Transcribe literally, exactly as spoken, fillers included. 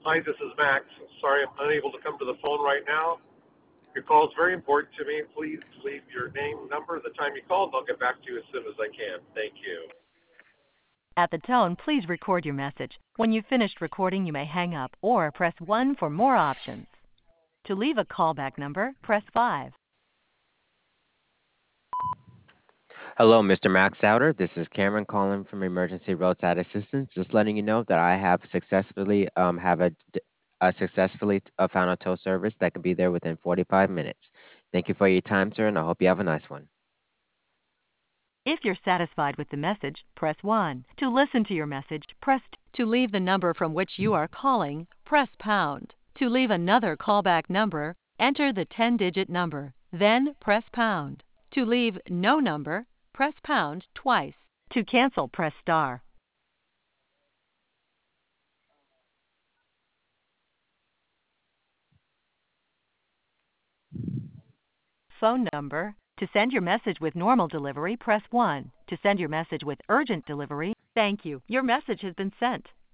Hi, this is Max. Sorry I'm unable to come to the phone right now. Your call is very important to me. Please leave your name, number, the time you called, and I'll get back to you as soon as I can. Thank you. At the tone, please record your message. When you've finished recording, you may hang up or press one for more options. To leave a callback number, press five. Hello, Mister Max Souter. This is Cameron calling from Emergency Roadside Assistance. Just letting you know that I have successfully um have a, d- a successfully uh, found a tow service that can be there within forty-five minutes. Thank you for your time, sir, and I hope you have a nice one. If you're satisfied with the message, press one. To listen to your message, press two. To leave the number from which you are calling, press pound. To leave another callback number, enter the ten-digit number, then press pound. To leave no number, press pound twice. To cancel, press star. Phone number. To send your message with normal delivery, press one. To send your message with urgent delivery, thank you. Your message has been sent.